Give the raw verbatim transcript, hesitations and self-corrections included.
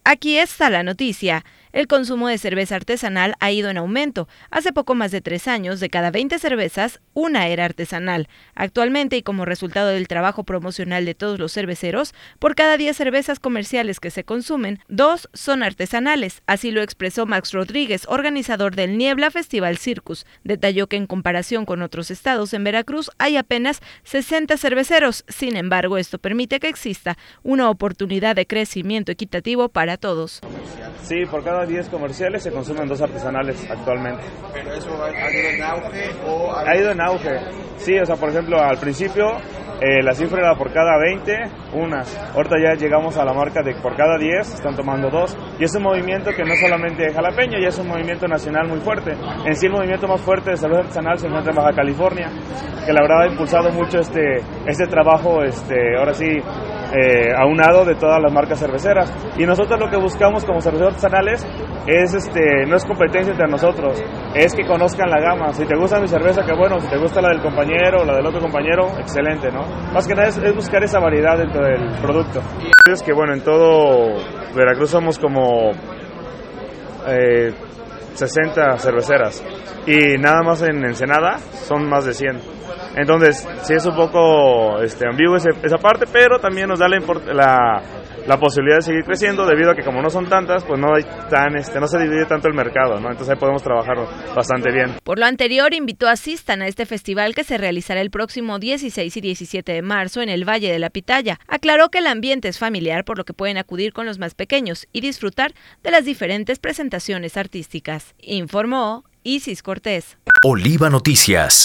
Aquí está la noticia. El consumo de cerveza artesanal ha ido en aumento. Hace poco más de tres años, de cada veinte cervezas, una era artesanal. Actualmente, y como resultado del trabajo promocional de todos los cerveceros, por cada diez cervezas comerciales que se consumen, dos son artesanales. Así lo expresó Max Rodríguez, organizador del Niebla Festival Circus. Detalló que en comparación con otros estados, en Veracruz hay apenas sesenta cerveceros. Sin embargo, esto permite que exista una oportunidad de crecimiento equitativo para todos. Sí, por cada diez comerciales se consumen dos artesanales actualmente. ¿Pero eso ha ido en auge o...? Ha ido en auge, sí, o sea, por ejemplo, al principio eh, la cifra era por cada veinte, unas. Ahorita ya llegamos a la marca de por cada diez están tomando dos. Y es un movimiento que no solamente jalapeño, ya es un movimiento nacional muy fuerte. En sí el movimiento más fuerte de salud artesanal se encuentra en Baja California, que la verdad ha impulsado mucho este, este trabajo, este, ahora sí, Eh, aunado de todas las marcas cerveceras. Y nosotros lo que buscamos como cerveceros artesanales es, este, no es competencia entre nosotros, es que conozcan la gama. Si te gusta mi cerveza, que bueno, si te gusta la del compañero o la del otro compañero, excelente, ¿no? Más que nada es, es buscar esa variedad dentro del producto. Es que bueno, en todo Veracruz somos como eh, sesenta cerveceras y nada más en Ensenada son más de cien. Entonces, sí es un poco este, ambiguo ese, esa parte, pero también nos da la, la, la posibilidad de seguir creciendo debido a que como no son tantas, pues no hay tan, este, no se divide tanto el mercado, ¿no? Entonces ahí podemos trabajar bastante bien. Por lo anterior, invitó a asistan a este festival que se realizará el próximo dieciséis y diecisiete de marzo en el Valle de la Pitaya. Aclaró que el ambiente es familiar, por lo que pueden acudir con los más pequeños y disfrutar de las diferentes presentaciones artísticas. Informó Isis Cortés. Oliva Noticias.